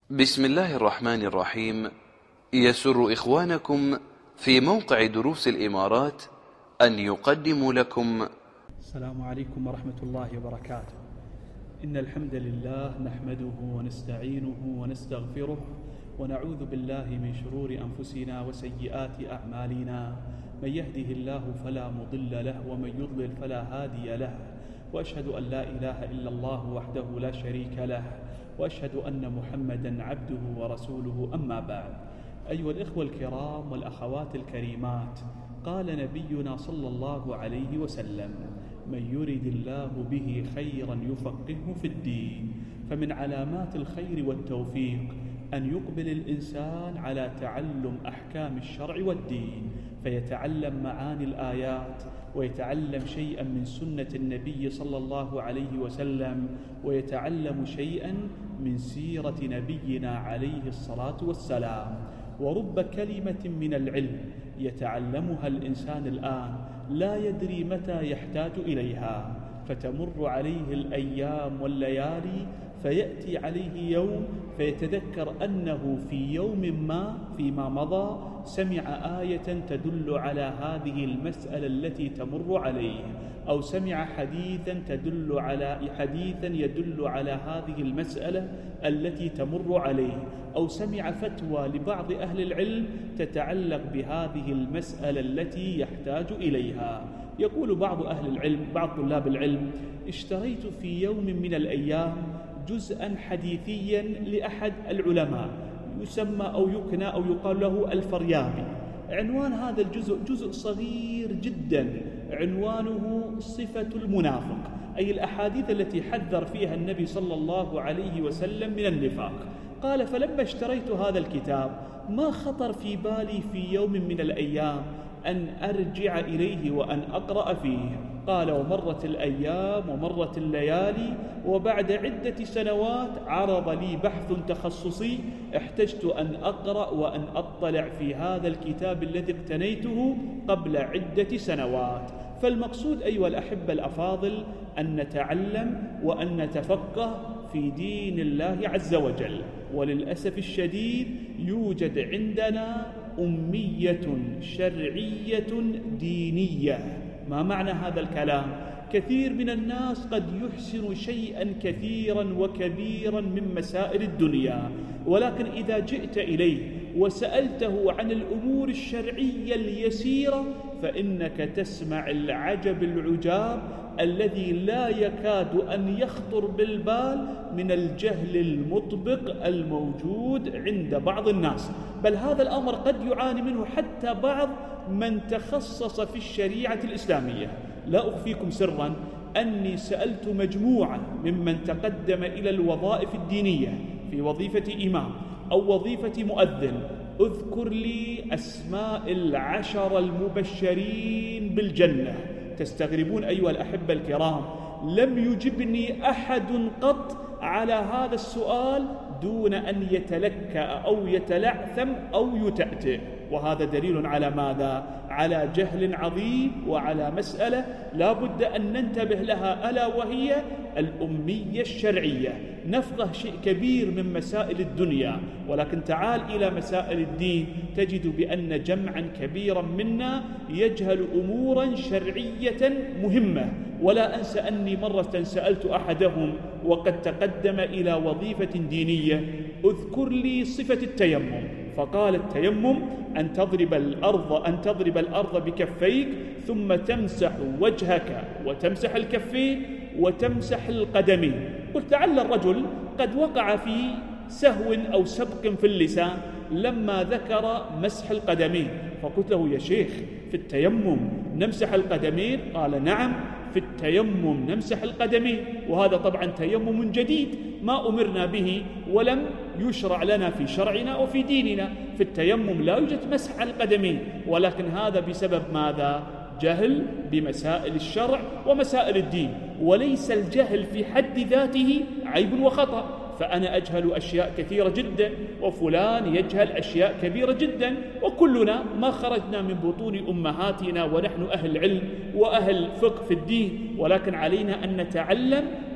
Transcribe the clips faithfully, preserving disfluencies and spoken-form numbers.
بسم الله الرحمن الرحيم. يسر إخوانكم في موقع دروس الإمارات أن يقدموا لكم. السلام عليكم ورحمة الله وبركاته. إن الحمد لله نحمده ونستعينه ونستغفره ونعوذ بالله من شرور أنفسنا وسيئات أعمالنا. من يهده الله فلا مضل له ومن يضلل فلا هادي له، وأشهد أن لا إله إلا الله وحده لا شريك له، وأشهد أن محمدا عبده ورسوله. أما بعد، أيها الإخوة الكرام والأخوات الكريمات، قال نبينا صلى الله عليه وسلم: من يرد الله به خيرا يفقهه في الدين. فمن علامات الخير والتوفيق أن يقبل الإنسان على تعلم أحكام الشرع والدين، فيتعلم معاني الآيات، ويتعلم شيئا من سنة النبي صلى الله عليه وسلم، ويتعلم شيئا من سيرة نبينا عليه الصلاة والسلام. ورب كلمة من العلم يتعلمها الإنسان الآن لا يدري متى يحتاج إليها، فتمر عليه الأيام والليالي، فيأتي عليه يوم فيتذكر أنه في يوم ما فيما مضى سمع آية تدل على هذه المسألة التي تمر عليه، أو سمع حديثا تدل على حديثا يدل على هذه المسألة التي تمر عليه، أو سمع فتوى لبعض أهل العلم تتعلق بهذه المسألة التي يحتاج إليها. يقول بعض أهل العلم، بعض طلاب العلم: اشتريت في يوم من الأيام جزءا حديثيا لأحد العلماء يسمى أو يكنى أو يقال له الفريابي. عنوان هذا الجزء جزء صغير جدا، عنوانه صفة المنافق، أي الأحاديث التي حذر فيها النبي صلى الله عليه وسلم من النفاق. قال: فلما اشتريت هذا الكتاب ما خطر في بالي في يوم من الأيام أن أرجع إليه وأن أقرأ فيه. قال: ومرت الأيام ومرت الليالي، وبعد عدة سنوات عرض لي بحث تخصصي، احتجت أن أقرأ وأن أطلع في هذا الكتاب الذي اقتنيته قبل عدة سنوات. فالمقصود أيها الأحبة الأفاضل أن نتعلم وأن نتفقه في دين الله عز وجل. وللأسف الشديد يوجد عندنا أمية شرعية دينية. ما معنى هذا الكلام؟ كثير من الناس قد يحسن شيئا كثيرا وكبيرا من مسائل الدنيا، ولكن إذا جئت إليه وسألته عن الأمور الشرعية اليسيرة فإنك تسمع العجب العجاب الذي لا يكاد أن يخطر بالبال من الجهل المطبق الموجود عند بعض الناس. بل هذا الأمر قد يعاني منه حتى بعض من تخصص في الشريعة الإسلامية. لا أخفيكم سرا أني سألت مجموعة ممن تقدم إلى الوظائف الدينية في وظيفة إمام أو وظيفة مؤذن: اذكر لي أسماء العشر المبشرين بالجنة. تستغربون أيها الأحبة الكرام، لم يجبني أحد قط على هذا السؤال دون أن يتلكأ أو يتلعثم أو يتأتئ. وهذا دليل على ماذا؟ على جهل عظيم وعلى مسألة لا بد أن ننتبه لها، ألا وهي الأمية الشرعية. نفقه شيء كبير من مسائل الدنيا، ولكن تعال إلى مسائل الدين تجد بأن جمعا كبيرا منا يجهل أمورا شرعية مهمة. ولا أنسى أني مرة سألت أحدهم وقد تقدم إلى وظيفة دينية: اذكر لي صفة التيمم. فقال: التيمم أن تضرب الأرض أن تضرب الأرض بكفيك ثم تمسح وجهك وتمسح الكفين وتمسح القدمين. قلت: لعل الرجل قد وقع في سهو أو سبق في اللسان لما ذكر مسح القدمين. فقلت له: يا شيخ، في التيمم نمسح القدمين؟ قال: نعم، في التيمم نمسح القدمين. وهذا طبعا تيمم جديد ما أمرنا به ولم يشرع لنا في شرعنا وفي ديننا. في التيمم لا يوجد مسح القدمين، ولكن هذا بسبب ماذا؟ جهل بمسائل الشرع ومسائل الدين. وليس الجهل في حد ذاته عيب وخطأ، فأنا أجهل أشياء كثيرة جدا، وفلان يجهل أشياء كبيرة جدا، وكلنا ما خرجنا من بطون أمهاتنا ونحن أهل علم وأهل فقه في الدين، ولكن علينا أن نتعلم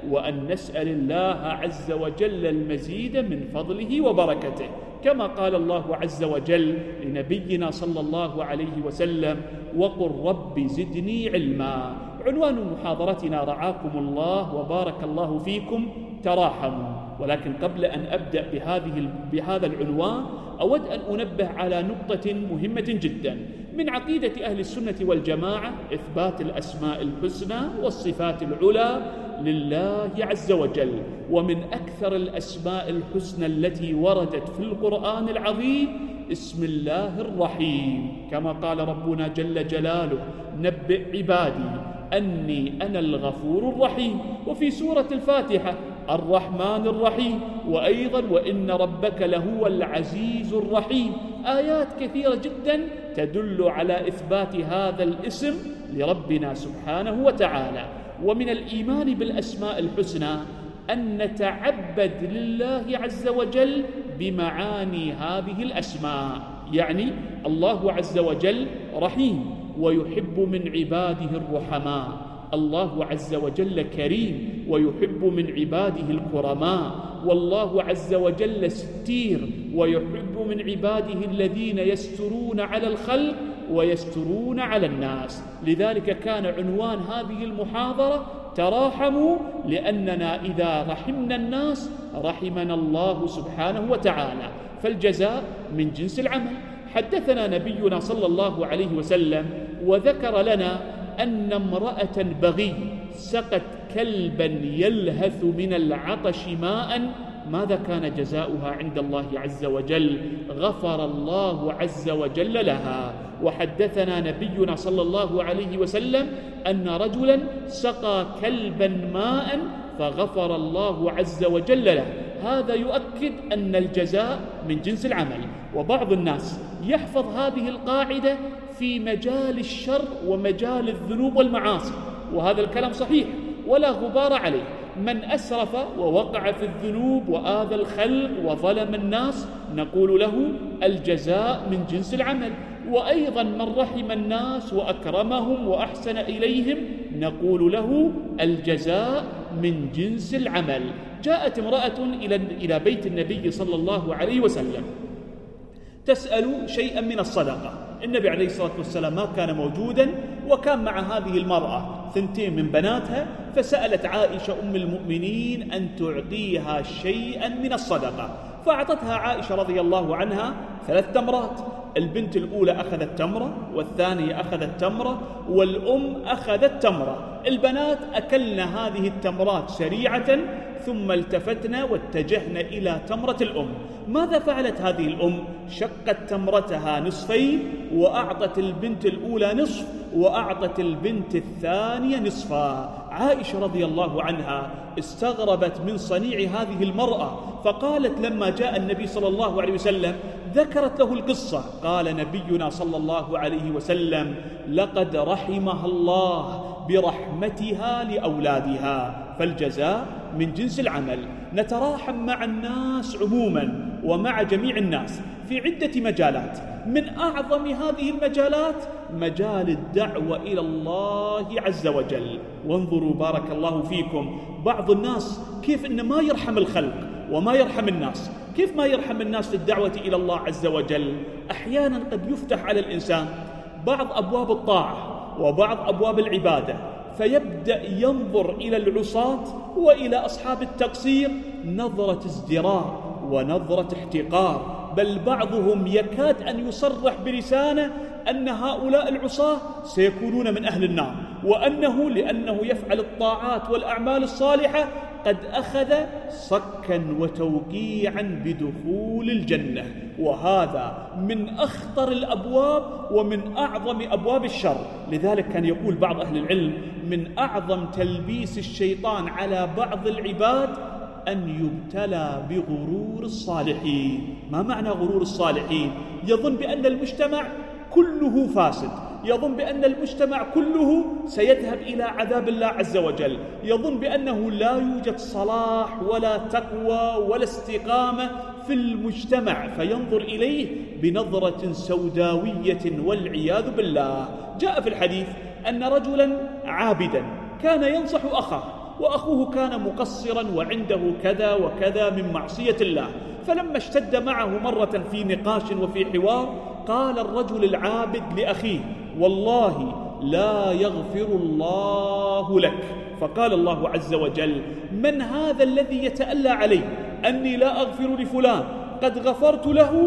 وأن نسأل الله عز وجل المزيد من فضله وبركته، كما قال الله عز وجل لنبينا صلى الله عليه وسلم: وقل رب زدني علما. عنوان محاضرتنا رعاكم الله وبارك الله فيكم: تراحموا. ولكن قبل أن أبدأ بهذه بهذا العنوان أود أن أنبه على نقطة مهمة جدا. من عقيدة أهل السنة والجماعة إثبات الأسماء الحسنى والصفات العلى لله عز وجل، ومن أكثر الأسماء الحسنى التي وردت في القرآن العظيم اسم الله الرحيم، كما قال ربنا جل جلاله: نبئ عبادي أني أنا الغفور الرحيم. وفي سورة الفاتحة: الرحمن الرحيم، وأيضا: وإن ربك لهو العزيز الرحيم. آيات كثيرة جدا تدل على إثبات هذا الاسم لربنا سبحانه وتعالى. ومن الإيمان بالأسماء الحسنى أن نتعبد لله عز وجل بمعاني هذه الأسماء، يعني الله عز وجل رحيم ويحب من عباده الرحماء، الله عز وجل كريم ويحب من عباده الكرماء، والله عز وجل ستير ويحب من عباده الذين يسترون على الخلق ويسترون على الناس. لذلك كان عنوان هذه المحاضرة: تراحموا، لأننا إذا رحمنا الناس رحمنا الله سبحانه وتعالى، فالجزاء من جنس العمل. حدثنا نبينا صلى الله عليه وسلم وذكر لنا أن امرأة بغي سقت كلبا يلهث من العطش ماء، ماذا كان جزاؤها عند الله عز وجل؟ غفر الله عز وجل لها. وحدثنا نبينا صلى الله عليه وسلم أن رجلا سقى كلبا ماء فغفر الله عز وجل له. هذا يؤكد أن الجزاء من جنس العمل. وبعض الناس يحفظ هذه القاعدة في مجال الشر ومجال الذنوب والمعاصي، وهذا الكلام صحيح ولا غبار عليه. من أسرف ووقع في الذنوب وآذى الخلق وظلم الناس نقول له الجزاء من جنس العمل. وأيضا من رحم الناس وأكرمهم وأحسن إليهم نقول له الجزاء من جنس العمل. جاءت امرأة إلى بيت النبي صلى الله عليه وسلم تسأل شيئا من الصدقة. النبي عليه الصلاة والسلام ما كان موجودا، وكان مع هذه المرأة ثنتين من بناتها، فسألت عائشة أم المؤمنين أن تعطيها شيئا من الصدقة، فأعطتها عائشة رضي الله عنها ثلاث تمرات. البنت الأولى أخذت تمرة، والثانية أخذت تمرة، والأم أخذت تمرة. البنات أكلن هذه التمرات سريعة ثم التفتنا واتجهن إلى تمرة الأم. ماذا فعلت هذه الأم؟ شقت تمرتها نصفين وأعطت البنت الأولى نصف وأعطت البنت الثانية نصفا. عائشة رضي الله عنها استغربت من صنيع هذه المرأة، فقالت لما جاء النبي صلى الله عليه وسلم ذكرت له القصة، قال نبينا صلى الله عليه وسلم: لقد رحمها الله برحمتها لأولادها. فالجزاء من جنس العمل. نتراحم مع الناس عموما ومع جميع الناس في عدة مجالات. من أعظم هذه المجالات مجال الدعوة إلى الله عز وجل. وانظروا بارك الله فيكم بعض الناس كيف إن ما يرحم الخلق وما يرحم الناس. كيف ما يرحم الناس في الدعوة إلى الله عز وجل؟ أحيانا قد يفتح على الإنسان بعض أبواب الطاعة وبعض أبواب العبادة، فيبدأ ينظر إلى العصاة وإلى أصحاب التقصير نظرة ازدراء ونظرة احتقار، بل بعضهم يكاد أن يصرح بلسانه أن هؤلاء العصاة سيكونون من أهل النار، وأنه لأنه يفعل الطاعات والأعمال الصالحة قد أخذ صكا وتوقيعا بدخول الجنة. وهذا من أخطر الأبواب ومن أعظم أبواب الشر. لذلك كان يقول بعض أهل العلم: من أعظم تلبيس الشيطان على بعض العباد أن يبتلى بغرور الصالحين. ما معنى غرور الصالحين؟ يظن بأن المجتمع كله فاسد، يظن بأن المجتمع كله سيذهب إلى عذاب الله عز وجل، يظن بأنه لا يوجد صلاح ولا تقوى ولا استقامة في المجتمع، فينظر إليه بنظرة سوداوية والعياذ بالله. جاء في الحديث أن رجلا عابدا كان ينصح أخاه، وأخوه كان مقصرا وعنده كذا وكذا من معصية الله. فلما اشتد معه مرة في نقاش وفي حوار قال الرجل العابد لأخيه: والله لا يغفر الله لك. فقال الله عز وجل: من هذا الذي يتألى علي أني لا أغفر لفلان؟ قد غفرت له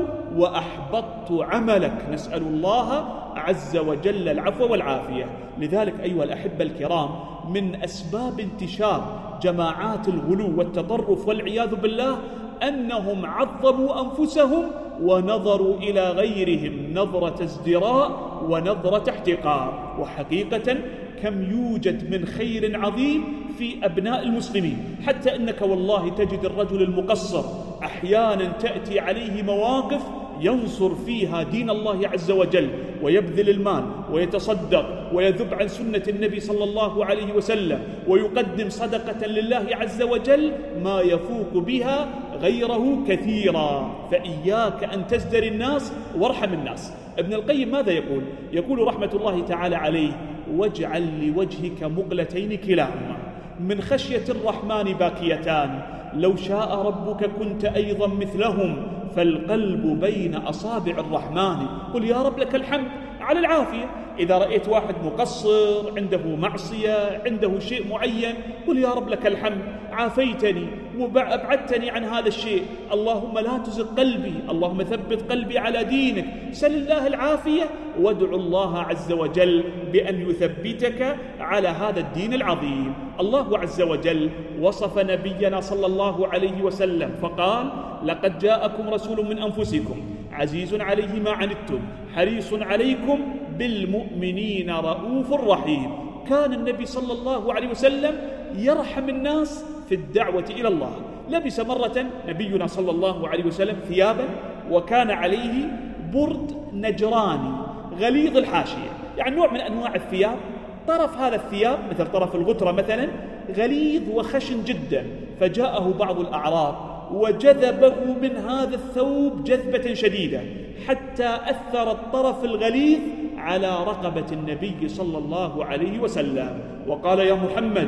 وأحبطت عملك. نسأل الله عز وجل العفو والعافية. لذلك أيها الأحبة الكرام، من أسباب انتشار جماعات الغلو والتطرف والعياذ بالله أنهم عظموا أنفسهم ونظروا إلى غيرهم نظرة ازدراء ونظرة احتقار. وحقيقة كم يوجد من خير عظيم في أبناء المسلمين، حتى إنك والله تجد الرجل المقصر أحيانا تأتي عليه مواقف ينصر فيها دين الله عز وجل ويبذل المال ويتصدق ويذب عن سنة النبي صلى الله عليه وسلم ويقدم صدقة لله عز وجل ما يفوق بها غيره كثيرا. فإياك أن تزدري الناس وارحم الناس. ابن القيم ماذا يقول؟ يقول رحمة الله تعالى عليه: واجعل لوجهك مقلتين كلاهما من خشية الرحمن باكيتان، لو شاء ربك كنت أيضا مثلهم، فالقلب بين أصابع الرحمن. قل يا رب لك الحمد على العافية. إذا رأيت واحد مقصر عنده معصية عنده شيء معين، قل يا رب لك الحمد عافيتني وأبعدتني عن هذا الشيء، اللهم لا تزغ قلبي، اللهم ثبت قلبي على دينك. سل الله العافية وادعو الله عز وجل بأن يثبتك على هذا الدين العظيم. الله عز وجل وصف نبينا صلى الله عليه وسلم فقال: لقد جاءكم رسول من أنفسكم عزيز عليه ما عنتم حريص عليكم بالمؤمنين رؤوف رحيم. كان النبي صلى الله عليه وسلم يرحم الناس في الدعوة إلى الله. لبس مرة نبينا صلى الله عليه وسلم ثيابا وكان عليه برد نجراني غليظ الحاشية، يعني نوع من أنواع الثياب، طرف هذا الثياب مثل طرف الغترة مثلا غليظ وخشن جدا. فجاءه بعض الأعراب وجذبه من هذا الثوب جذبة شديدة حتى أثر الطرف الغليظ على رقبة النبي صلى الله عليه وسلم وقال: يا محمد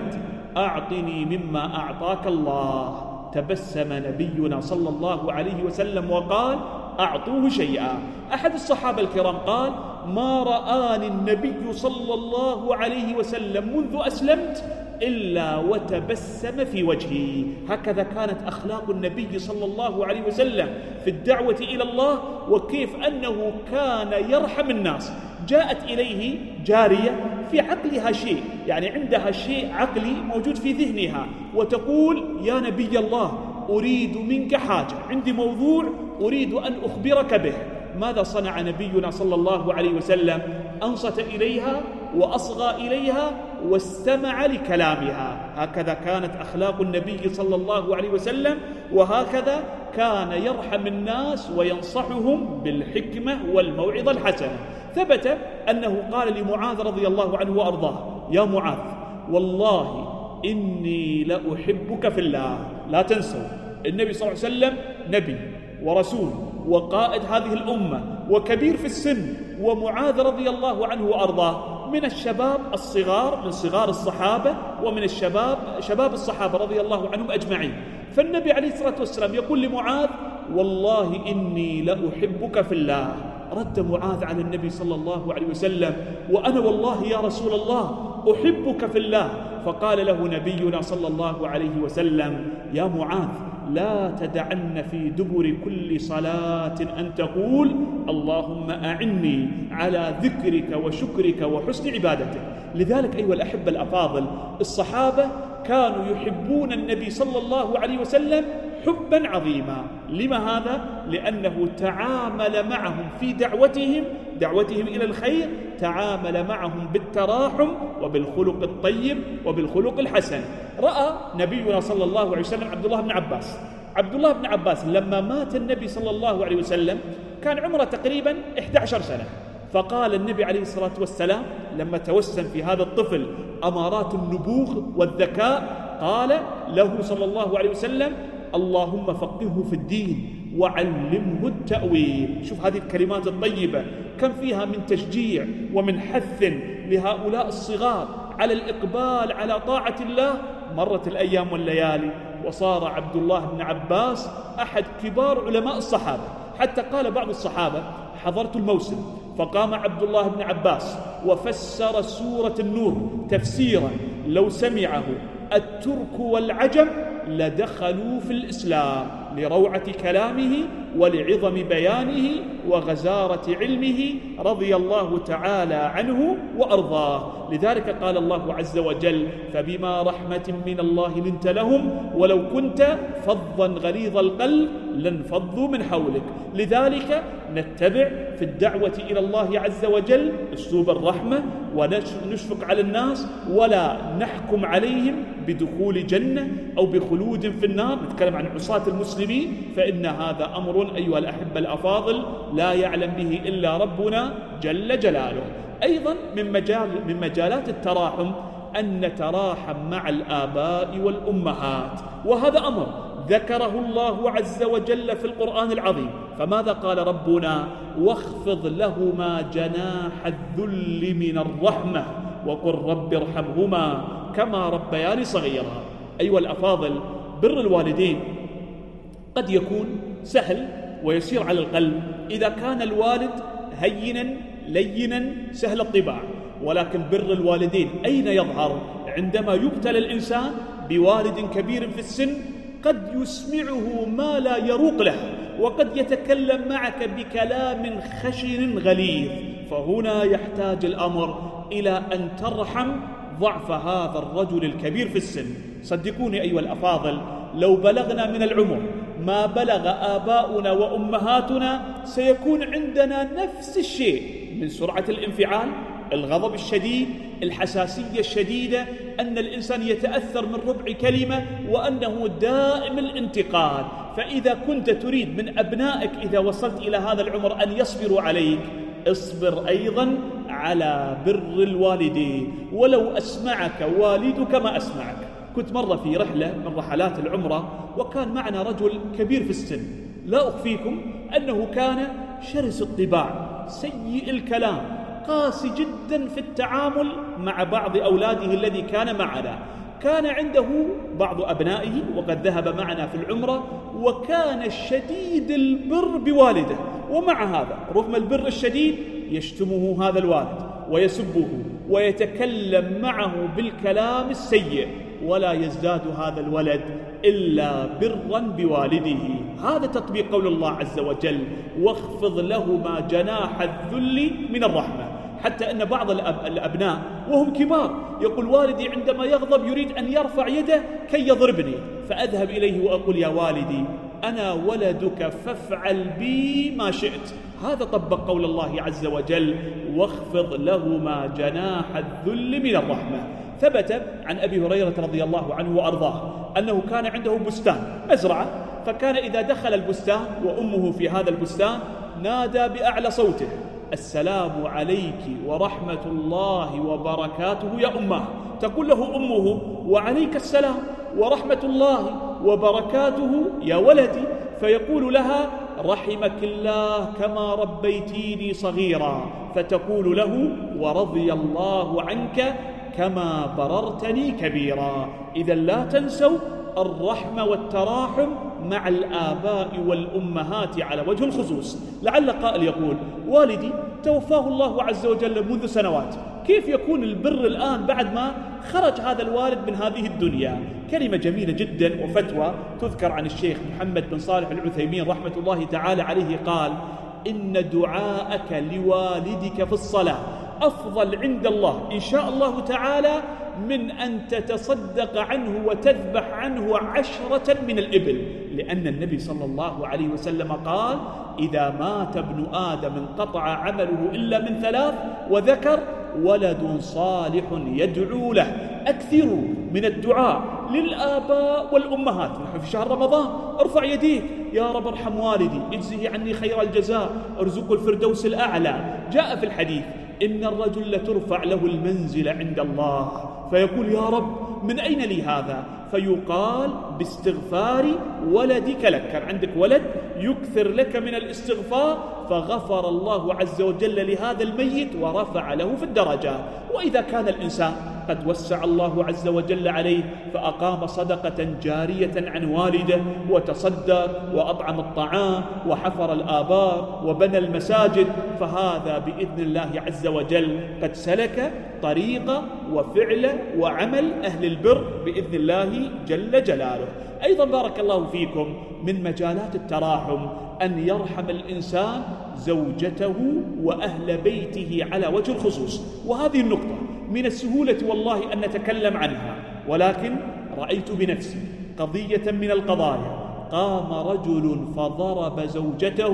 أعطني مما أعطاك الله. تبسم نبينا صلى الله عليه وسلم وقال: أعطوه شيئا. أحد الصحابة الكرام قال: ما رآني النبي صلى الله عليه وسلم منذ أسلمت إلا وتبسم في وجهي. هكذا كانت أخلاق النبي صلى الله عليه وسلم في الدعوة إلى الله، وكيف أنه كان يرحم الناس. جاءت إليه جارية في عقلها شيء، يعني عندها شيء عقلي موجود في ذهنها، وتقول: يا نبي الله أريد منك حاجة، عندي موضوع أريد أن أخبرك به. ماذا صنع نبينا صلى الله عليه وسلم؟ أنصت إليها وأصغى إليها واستمع لكلامها. هكذا كانت أخلاق النبي صلى الله عليه وسلم، وهكذا كان يرحم الناس وينصحهم بالحكمة والموعظة الحسنة. ثبت أنه قال لمعاذ رضي الله عنه وأرضاه: يا معاذ والله إني لأحبك في الله. لا تنسوا النبي صلى الله عليه وسلم نبي ورسول وقائد هذه الأمة وكبير في السن، ومعاذ رضي الله عنه وأرضاه من الشباب الصغار من صغار الصحابة ومن الشباب شباب الصحابة رضي الله عنهم أجمعين. فالنبي عليه الصلاة والسلام يقول لمعاذ: والله إني لأحبك في الله. رد معاذ على النبي صلى الله عليه وسلم: وأنا والله يا رسول الله أحبك في الله. فقال له نبينا صلى الله عليه وسلم: يا معاذ لا تدعن في دبر كل صلاة أن تقول: اللهم أعني على ذكرك وشكرك وحسن عبادتك. لذلك أيها الأحبة الأفاضل، الصحابة كانوا يحبون النبي صلى الله عليه وسلم حبا عظيما. لما هذا؟ لأنه تعامل معهم في دعوتهم دعوتهم إلى الخير، تعامل معهم بالتراحم وبالخلق الطيب وبالخلق الحسن. رأى نبينا صلى الله عليه وسلم عبد الله بن عباس عبد الله بن عباس لما مات النبي صلى الله عليه وسلم كان عمره تقريبا إحدى عشرة سنة. فقال النبي عليه الصلاة والسلام لما توسم في هذا الطفل أمارات النبوغ والذكاء، قال له صلى الله عليه وسلم: اللهم فقهه في الدين وعلمه التأويل. شوف هذه الكلمات الطيبة كم فيها من تشجيع ومن حث لهؤلاء الصغار على الإقبال على طاعة الله مرت الأيام والليالي وصار عبد الله بن عباس أحد كبار علماء الصحابة، حتى قال بعض الصحابة: حضرت الموسم فقام عبد الله بن عباس وفسر سورة النور تفسيرا لو سمعه الترك والعجم لدخلوا في الإسلام، لروعة كلامه ولعظم بيانه وغزارة علمه رضي الله تعالى عنه وأرضاه. لذلك قال الله عز وجل: فبما رحمة من الله لنت لهم ولو كنت فظا غليظ القلب لانفضوا من حولك. لذلك نتبع في الدعوة إلى الله عز وجل أسلوب الرحمة، ونشفق على الناس ولا نحكم عليهم بدخول جنة أو بخلود في النار. نتكلم عن عصاة المسلمين، فإن هذا أمر أيها الأحبة الأفاضل لا يعلم به إلا ربنا جل جلاله. أيضا من مجال من مجالات التراحم أن نتراحم مع الآباء والأمهات، وهذا أمر ذكره الله عز وجل في القرآن العظيم. فماذا قال ربنا؟ واخفض لهما جناح الذل من الرحمة وقل رب ارحمهما كما ربياني صغيرا. أيها الأفاضل، بر الوالدين قد يكون سهل ويسير على القلب إذا كان الوالد هينا لينا سهل الطباع، ولكن بر الوالدين أين يظهر؟ عندما يبتلى الإنسان بوالد كبير في السن قد يسمعه ما لا يروق له، وقد يتكلم معك بكلام خشن غليظ، فهنا يحتاج الأمر إلى أن ترحم ضعف هذا الرجل الكبير في السن. صدقوني أيها الأفاضل، لو بلغنا من العمر ما بلغ آباؤنا وأمهاتنا سيكون عندنا نفس الشيء من سرعة الانفعال، الغضب الشديد، الحساسية الشديدة، أن الإنسان يتأثر من ربع كلمة، وأنه دائم الانتقاد. فإذا كنت تريد من أبنائك إذا وصلت إلى هذا العمر أن يصبروا عليك، اصبر أيضا على بر الوالدين ولو أسمعك والدك ما أسمعك. كنت مرة في رحلة من رحلات العمرة وكان معنا رجل كبير في السن، لا أخفيكم أنه كان شرس الطباع، سيء الكلام، قاسي جدا في التعامل مع بعض أولاده الذي كان معنا. كان عنده بعض أبنائه وقد ذهب معنا في العمرة، وكان شديد البر بوالده، ومع هذا رغم البر الشديد يشتمه هذا الوالد ويسبه ويتكلم معه بالكلام السيء، ولا يزداد هذا الولد إلا برا بوالده. هذا تطبيق قول الله عز وجل: واخفض لهما جناح الذل من الرحمة. حتى أن بعض الأب... الأبناء وهم كبار يقول: والدي عندما يغضب يريد أن يرفع يده كي يضربني، فأذهب إليه وأقول: يا والدي أنا ولدك فافعل بي ما شئت. هذا طبق قول الله عز وجل: واخفض لهما جناح الذل من الرحمة. ثبت عن أبي هريرة رضي الله عنه وأرضاه أنه كان عنده بستان مزرعة، فكان إذا دخل البستان وأمه في هذا البستان نادى بأعلى صوته: السلام عليك ورحمة الله وبركاته يا أمه. تقول له أمه: وعليك السلام ورحمة الله وبركاته يا ولدي. فيقول لها: رحمك الله كما ربيتيني صغيرا. فتقول له: ورضي الله عنك كما بررتني كبيرا. إذا لا تنسوا الرحمة والتراحم مع الآباء والأمهات على وجه الخصوص. لعل قائل يقول: والدي توفاه الله عز وجل منذ سنوات، كيف يكون البر الآن بعد ما خرج هذا الوالد من هذه الدنيا؟ كلمة جميلة جدا وفتوى تذكر عن الشيخ محمد بن صالح العثيمين رحمة الله تعالى عليه، قال: إن دعاءك لوالدك في الصلاة أفضل عند الله إن شاء الله تعالى من أن تتصدق عنه وتذبح عنه عشرة من الإبل، لأن النبي صلى الله عليه وسلم قال: إذا مات ابن آدم انقطع عمله إلا من ثلاث، وذكر ولد صالح يدعو له. أكثروا من الدعاء للآباء والأمهات. نحن في شهر رمضان، ارفع يديك: يا رب ارحم والدي، اجزه عني خير الجزاء، ارزقه الفردوس الأعلى. جاء في الحديث: إن الرجل لترفع له المنزل عند الله، فيقول: يا رب من أين لي هذا؟ فيقال باستغفار ولدك لك، كان عندك ولد يكثر لك من الاستغفار فغفر الله عز وجل لهذا الميت ورفع له في الدرجات. وإذا كان الإنسان قد وسع الله عز وجل عليه فأقام صدقة جارية عن والده وتصدق وأطعم الطعام وحفر الآبار وبنى المساجد، فهذا بإذن الله عز وجل قد سلك طريق وفعل وعمل أهل البر بإذن الله جل جلاله. أيضا بارك الله فيكم من مجالات التراحم أن يرحم الإنسان زوجته وأهل بيته على وجه الخصوص. وهذه النقطة من السهولة والله أن نتكلم عنها، ولكن رأيت بنفسي قضية من القضايا قام رجل فضرب زوجته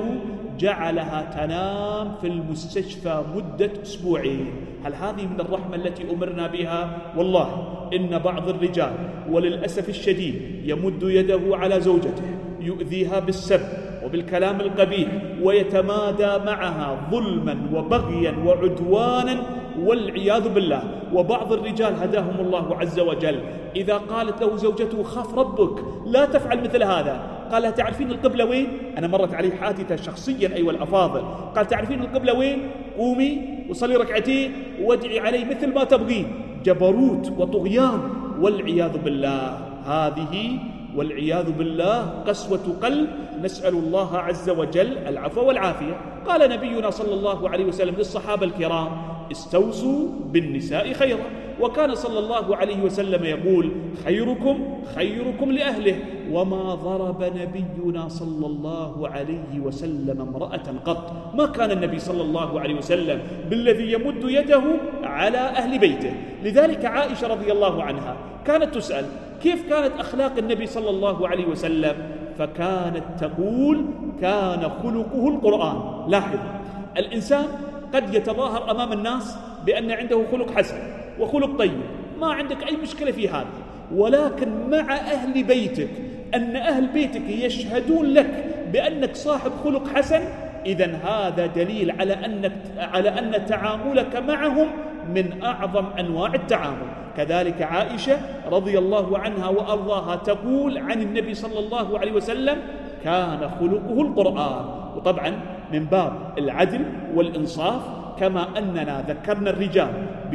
جعلها تنام في المستشفى مدة أسبوعين. هل هذه من الرحمة التي أمرنا بها؟ والله إن بعض الرجال وللأسف الشديد يمد يده على زوجته يؤذيها بالسب وبالكلام القبيح ويتمادى معها ظلما وبغيا وعدوانا والعياذ بالله. وبعض الرجال هداهم الله عز وجل إذا قالت له زوجته خاف ربك لا تفعل مثل هذا، قال تعرفين القبلة وين؟ أنا مرت علي حادثة شخصيا أيها الأفاضل، قال تعرفين القبلة وين؟ قومي وصلي ركعتين وادعي علي مثل ما تبغين. جبروت وطغيان والعياذ بالله، هذه والعياذ بالله قسوة قلب، نسأل الله عز وجل العفو والعافية. قال نبينا صلى الله عليه وسلم للصحابة الكرام استوصوا بالنساء خيرا، وكان صلى الله عليه وسلم يقول خيركم خيركم لأهله، وما ضرب نبينا صلى الله عليه وسلم امرأة قط. ما كان النبي صلى الله عليه وسلم بالذي يمد يده على أهل بيته. لذلك عائشة رضي الله عنها كانت تسأل كيف كانت أخلاق النبي صلى الله عليه وسلم، فكانت تقول كان خلقه القرآن. لاحظ، الإنسان قد يتظاهر أمام الناس بأن عنده خلق حسن وخلق طيب، ما عندك أي مشكلة في هذا، ولكن مع أهل بيتك أن أهل بيتك يشهدون لك بأنك صاحب خلق حسن، إذن هذا دليل على أنك على أن تعاملك معهم من أعظم أنواع التعامل. كذلك عائشة رضي الله عنها وأرضاها تقول عن النبي صلى الله عليه وسلم كان خلقه القرآن. وطبعا من باب العدل والإنصاف كما أننا ذكرنا الرجال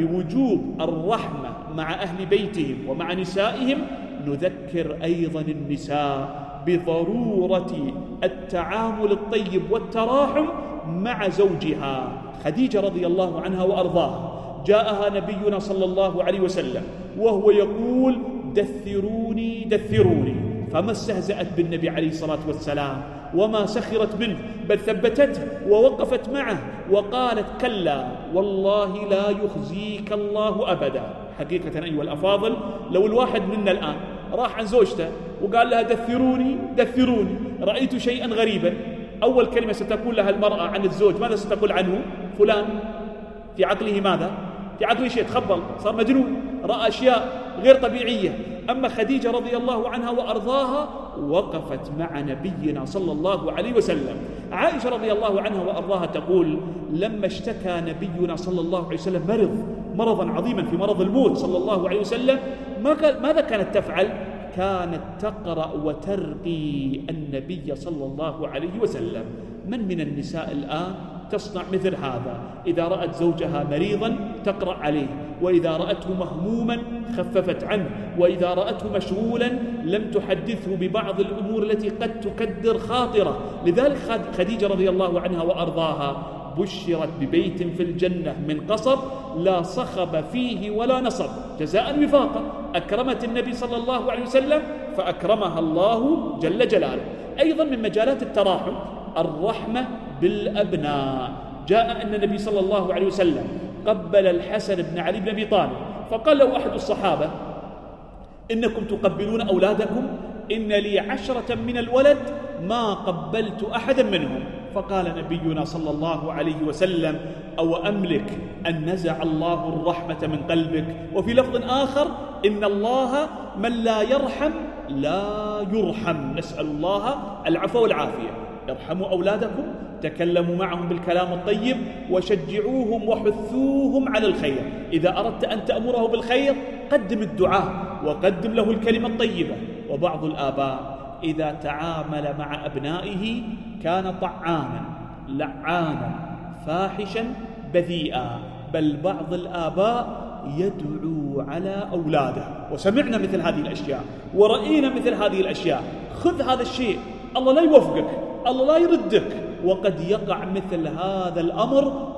بوجوب الرحمة مع أهل بيتهم ومع نسائهم، نذكر أيضا النساء بضرورة التعامل الطيب والتراحم مع زوجها. خديجة رضي الله عنها وأرضاها جاءها نبينا صلى الله عليه وسلم وهو يقول دثروني دثروني، فما استهزأت بالنبي عليه الصلاة والسلام وما سخرت منه، بل ثبتته ووقفت معه وقالت كلا والله لا يخزيك الله أبدا. حقيقة أيها الأفاضل، لو الواحد منا الآن راح عن زوجته وقال لها دثروني دثروني، رأيت شيئا غريبا، أول كلمة ستقول لها المرأة عن الزوج ماذا ستقول عنه؟ فلان في عقله ماذا؟ في عقله شيء، تخبل، صار مجنون، رأى أشياء غير طبيعية. أما خديجة رضي الله عنها وأرضاها وقفت مع نبينا صلى الله عليه وسلم. عائشة رضي الله عنها وأرضاها تقول لما اشتكى نبينا صلى الله عليه وسلم مرض مرضا عظيما في مرض الموت صلى الله عليه وسلم، ماذا كانت تفعل؟ كانت تقرأ وترقي النبي صلى الله عليه وسلم. من من النساء الآن تصنع مثل هذا؟ إذا رأت زوجها مريضا تقرأ عليه، وإذا رأته مهموما خففت عنه، وإذا رأته مشغولا لم تحدثه ببعض الأمور التي قد تكدر خاطره. لذلك خديجة رضي الله عنها وأرضاها بشرت ببيت في الجنة من قصب لا صخب فيه ولا نصب، جزاء وفاقا. أكرمت النبي صلى الله عليه وسلم فأكرمها الله جل جلاله. أيضا من مجالات التراحم الرحمة بالأبناء. جاء أن النبي صلى الله عليه وسلم قبل الحسن بن علي بن أبي طالب، فقال له أحد الصحابة إنكم تقبلون أولادكم؟ إن لي عشرة من الولد ما قبلت أحدا منهم. فقال نبينا صلى الله عليه وسلم أو أملك أن نزع الله الرحمة من قلبك. وفي لفظ آخر إن الله من لا يرحم لا يرحم. نسأل الله العفو والعافية. ارحموا أولادكم، تكلموا معهم بالكلام الطيب، وشجعوهم وحثوهم على الخير. إذا أردت أن تأمره بالخير قدم الدعاء، وقدم له الكلمة الطيبة. وبعض الآباء إذا تعامل مع أبنائه كان طعانا لعانا فاحشا بذيئا، بل بعض الآباء يدعو على أولاده، وسمعنا مثل هذه الأشياء ورأينا مثل هذه الأشياء. خذ هذا الشيء، الله لا يوفقك، الله لا يردك، وقد يقع مثل هذا الأمر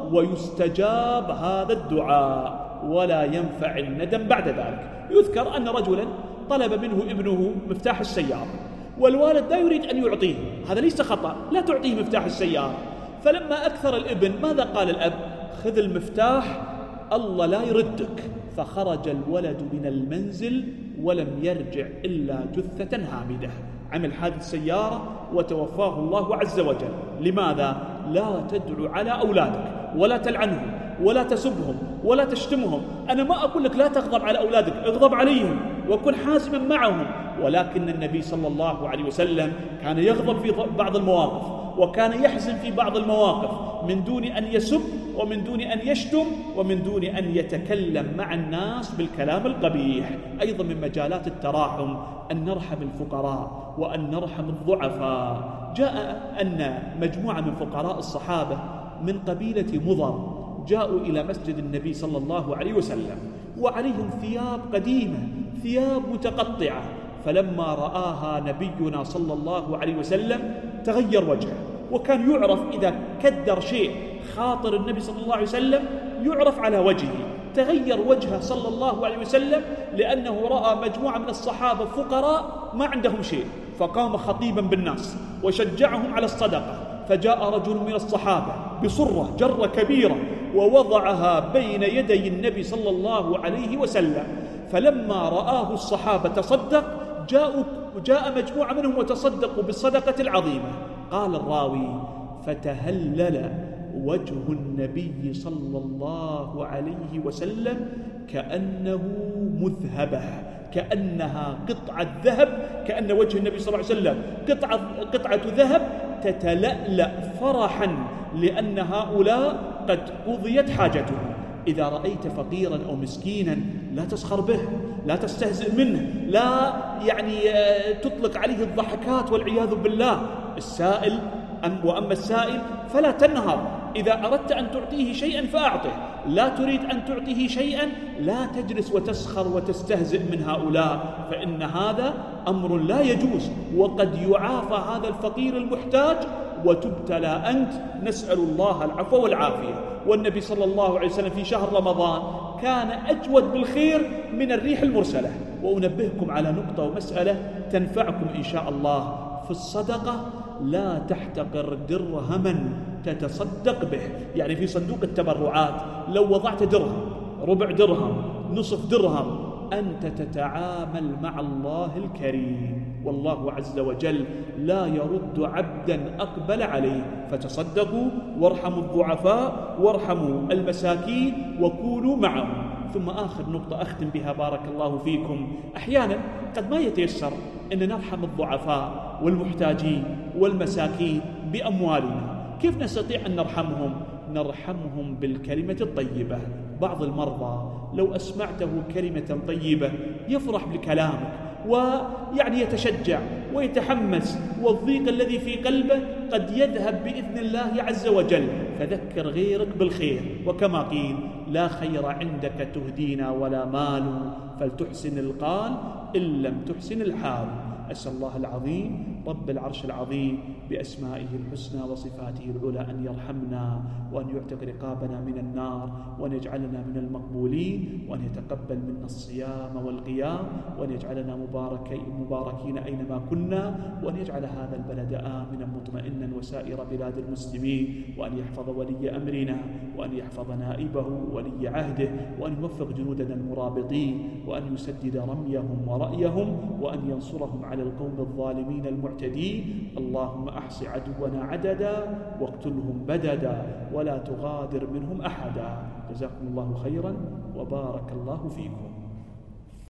ويستجاب هذا الدعاء ولا ينفع الندم بعد ذلك. يذكر أن رجلا طلب منه ابنه مفتاح السيارة، والوالد لا يريد أن يعطيه، هذا ليس خطأ، لا تعطيه مفتاح السيارة. فلما أكثر الابن ماذا قال الأب؟ خذ المفتاح، الله لا يردك. فخرج الولد من المنزل ولم يرجع إلا جثة هامدة. عمل حادث سيارة وتوفاه الله عز وجل. لماذا؟ لا تدعو على أولادك ولا تلعنهم ولا تسبهم ولا تشتمهم. أنا ما أقول لك لا تغضب على أولادك، اغضب عليهم وكن حازما معهم، ولكن النبي صلى الله عليه وسلم كان يغضب في بعض المواقف وكان يحزن في بعض المواقف من دون أن يسب ومن دون أن يشتم ومن دون أن يتكلم مع الناس بالكلام القبيح. أيضا من مجالات التراحم أن نرحم الفقراء وأن نرحم الضعفاء. جاء أن مجموعة من فقراء الصحابة من قبيلة مضر جاءوا إلى مسجد النبي صلى الله عليه وسلم وعليهم ثياب قديمة، ثياب متقطعة، فلما رآها نبينا صلى الله عليه وسلم تغير وجهه. وكان يعرف إذا كدر شيء خاطر النبي صلى الله عليه وسلم يعرف على وجهه. تغير وجهه صلى الله عليه وسلم لأنه رأى مجموعة من الصحابة فقراء ما عندهم شيء، فقام خطيبا بالناس وشجعهم على الصدقة. فجاء رجل من الصحابة بصرة جرة كبيرة ووضعها بين يدي النبي صلى الله عليه وسلم، فلما رآه الصحابة تصدق جاءوا جاء مجموعة منهم وتصدقوا بالصدقة العظيمة. قال الراوي: فتهلل وجه النبي صلى الله عليه وسلم كأنه مذهبة، كأنها قطعة ذهب، كأن وجه النبي صلى الله عليه وسلم قطعة, قطعة ذهب تتلألأ فرحا لأن هؤلاء قد قضيت حاجتهم. إذا رأيت فقيرا أو مسكينا لا تسخر به، لا تستهزئ منه، لا يعني تطلق عليه الضحكات والعياذ بالله. السائل وأما السائل فلا تنهر. إذا أردت أن تعطيه شيئا فأعطه، لا تريد أن تعطيه شيئا لا تجلس وتسخر وتستهزئ من هؤلاء، فإن هذا أمر لا يجوز، وقد يعافى هذا الفقير المحتاج وتبتلى أنت. نسأل الله العفو والعافية. والنبي صلى الله عليه وسلم في شهر رمضان كان أجود بالخير من الريح المرسلة. وأنبهكم على نقطة ومسألة تنفعكم إن شاء الله في الصدقة: لا تحتقر درهما تتصدق به. يعني في صندوق التبرعات لو وضعت درهم، ربع درهم، نصف درهم، أنت تتعامل مع الله الكريم، والله عز وجل لا يرد عبدا أقبل عليه. فتصدقوا وارحموا الضعفاء وارحموا المساكين وكونوا معهم. ثم آخر نقطة أختم بها بارك الله فيكم: أحيانا قد ما يتيسر أن نرحم الضعفاء والمحتاجين والمساكين بأموالنا. كيف نستطيع أن نرحمهم؟ نرحمهم بالكلمة الطيبة. بعض المرضى لو أسمعته كلمة طيبة يفرح بكلامك ويعني يتشجع ويتحمس، والضيق الذي في قلبه قد يذهب بإذن الله عز وجل. فذكر غيرك بالخير، وكما قيل: لا خير عندك تهدينا ولا مال، فلتحسن القال إن لم تحسن الحال. أسأل الله العظيم رب العرش العظيم بأسمائه الحسنى وصفاته العلى أن يرحمنا وأن يعتق رقابنا من النار وأن يجعلنا من المقبولين وأن يتقبل منا الصيام والقيام وأن يجعلنا مباركين, مباركين أينما كنا وأن يجعل هذا البلد آمنا مطمئنا وسائر بلاد المسلمين وأن يحفظ ولي أمرنا وأن يحفظ نائبه ولي عهده وأن يوفق جنودنا المرابطين وأن يسدد رميهم ورأيهم وأن ينصرهم على القوم الظالمين المعتدين. اللهم أحص عدونا عددا واقتلهم بددا ولا تغادر منهم أحدا. جزاكم الله خيرا وبارك الله فيكم.